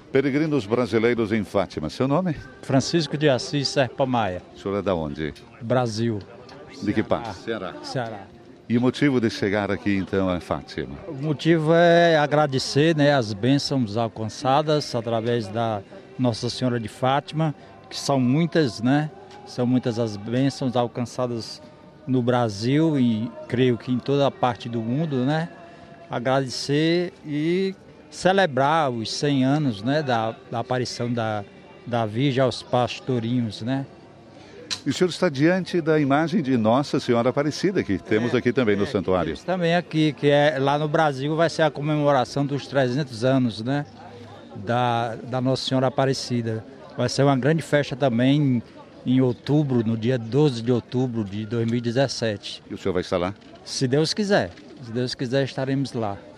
Peregrinos brasileiros em Fátima. Seu nome? Francisco de Assis Serpa Maia. O senhor é da onde? Brasil. De que parte? Ceará. Ceará. E o motivo de chegar aqui, então, a Fátima? O motivo é agradecer, né, as bênçãos alcançadas através da Nossa Senhora de Fátima, que são muitas, né? São muitas as bênçãos alcançadas no Brasil e creio que em toda a parte do mundo, né? Agradecer e celebrar os 100 anos, né, da aparição da Virgem aos pastorinhos, né? E o senhor está diante da imagem de Nossa Senhora Aparecida, que temos aqui também no santuário. Temos também aqui, que é lá no Brasil vai ser a comemoração dos 300 anos, né, da Nossa Senhora Aparecida. Vai ser uma grande festa também em outubro, no dia 12 de outubro de 2017. E o senhor vai estar lá? Se Deus quiser estaremos lá.